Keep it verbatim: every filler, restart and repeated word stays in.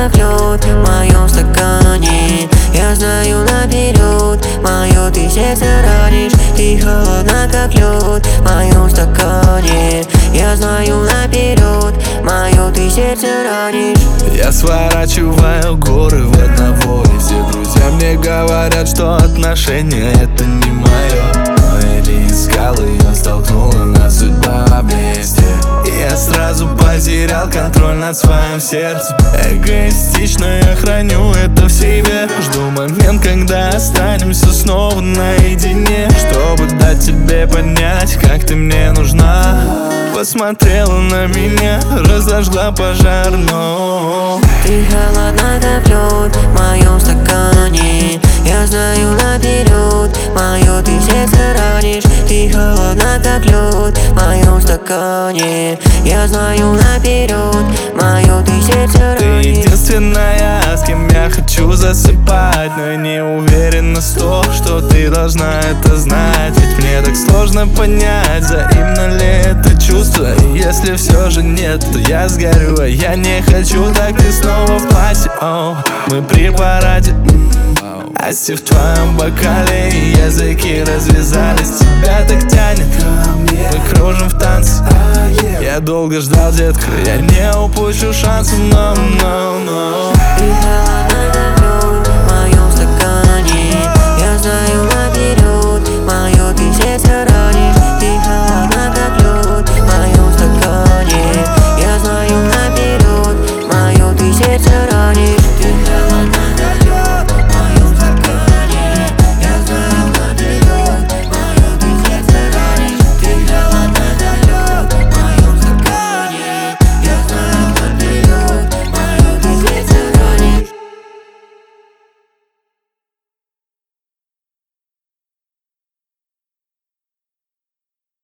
как лед в моем стакане. Я знаю наперед, мое ты сердце ранишь. Ты холодна, как лед в моем стакане. Я знаю наперед, мое ты сердце ранишь. Я сворачиваю горы в одного, и все друзья мне говорят, что отношения это не мое. Но я не искал ее, столкнула нас судьба вместе. И я сразу потерял контроль над своим сердцем. Эгоистично я храню это в себе. Жду момент, когда останемся снова наедине, чтобы дать тебе понять, как ты мне нужна. Посмотрела на меня, разожгла пожар, но ты холодна, как лед в моем стакане. Я знаю наперед, мое ты сердце ранишь. Ты холодна, как лед в моем стакане. Я знаю наперед, мое ты сердце ранишь. Ты единственная, с кем я хочу засыпать, но я не уверен на сто, что ты должна это знать. Ведь мне так сложно понять, взаимно ли это чувство. И если все же нет, то я сгорю, а я не хочу. Так ты снова в платье, oh, мы при параде. Асти в твоем бокале, и языки развязались. Тебя так тянет, мы кружим в танце. Я долго ждал, детка, я не упущу шанса, но, но